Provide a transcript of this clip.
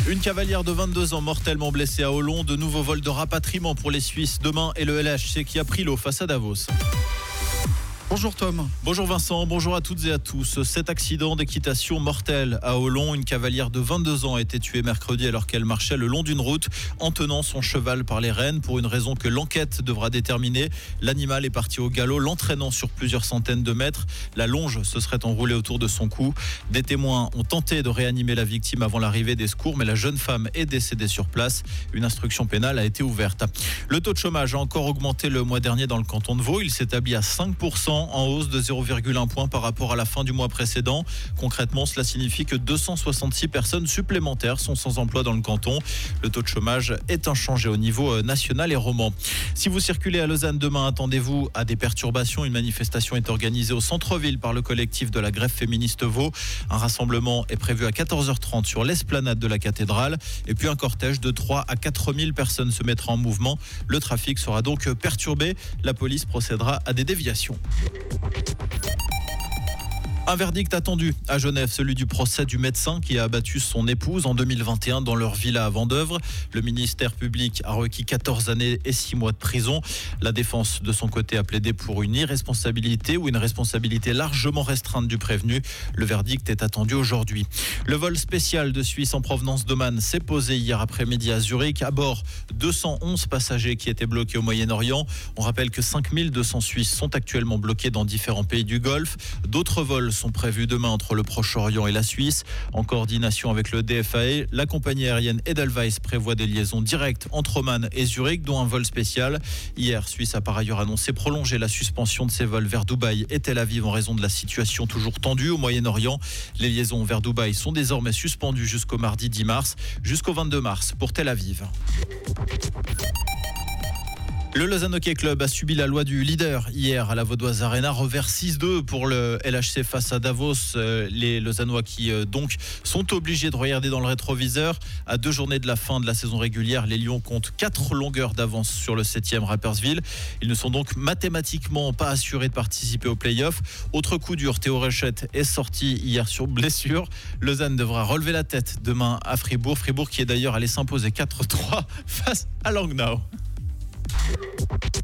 Une cavalière de 22 ans mortellement blessée à Olon. De nouveaux vols de rapatriement pour les Suisses demain et le LHC qui a pris l'eau face à Davos. Bonjour Tom. Bonjour Vincent, bonjour à toutes et à tous. Cet accident d'équitation mortel à Olon, une cavalière de 22 ans a été tuée mercredi alors qu'elle marchait le long d'une route en tenant son cheval par les rênes pour une raison que l'enquête devra déterminer. L'animal est parti au galop, l'entraînant sur plusieurs centaines de mètres. La longe se serait enroulée autour de son cou. Des témoins ont tenté de réanimer la victime avant l'arrivée des secours, mais la jeune femme est décédée sur place. Une instruction pénale a été ouverte. Le taux de chômage a encore augmenté le mois dernier dans le canton de Vaud. Il s'établit à 5%. En hausse de 0,1 point par rapport à la fin du mois précédent. Concrètement, cela signifie que 266 personnes supplémentaires sont sans emploi dans le canton. Le taux de chômage est inchangé au niveau national et roman. Si vous circulez à Lausanne demain, attendez-vous à des perturbations. Une manifestation est organisée au centre-ville par le collectif de la grève féministe Vaud. Un rassemblement est prévu à 14h30 sur l'esplanade de la cathédrale. Et puis un cortège de 3 à 4 000 personnes se mettra en mouvement. Le trafic sera donc perturbé. La police procédera à des déviations. Un verdict attendu à Genève, celui du procès du médecin qui a abattu son épouse en 2021 dans leur villa à Vendeuvre. Le ministère public a requis 14 années et 6 mois de prison. La défense, de son côté, a plaidé pour une irresponsabilité ou une responsabilité largement restreinte du prévenu. Le verdict est attendu aujourd'hui. Le vol spécial de Suisse en provenance d'Oman s'est posé hier après-midi à Zurich. À bord, 211 passagers qui étaient bloqués au Moyen-Orient. On rappelle que 5200 Suisses sont actuellement bloqués dans différents pays du Golfe. D'autres vols sont prévus demain entre le Proche-Orient et la Suisse. En coordination avec le DFAE, la compagnie aérienne Edelweiss prévoit des liaisons directes entre Oman et Zurich, dont un vol spécial. Hier, Suisse a par ailleurs annoncé prolonger la suspension de ses vols vers Dubaï et Tel Aviv en raison de la situation toujours tendue au Moyen-Orient. Les liaisons vers Dubaï sont désormais suspendues jusqu'au mardi 10 mars, jusqu'au 22 mars pour Tel Aviv. Le Lausanne Hockey Club a subi la loi du leader hier à la Vaudoise Arena, revers 6-2 pour le LHC face à Davos. Les Lausannois qui donc sont obligés de regarder dans le rétroviseur. À 2 journées de la fin de la saison régulière, les Lions comptent 4 longueurs d'avance sur le 7e Rapperswil. Ils ne sont donc mathématiquement pas assurés de participer aux playoffs. Autre coup dur, Théo Rechette est sorti hier sur blessure. Lausanne devra relever la tête demain à Fribourg. Fribourg qui est d'ailleurs allé s'imposer 4-3 face à Langnau.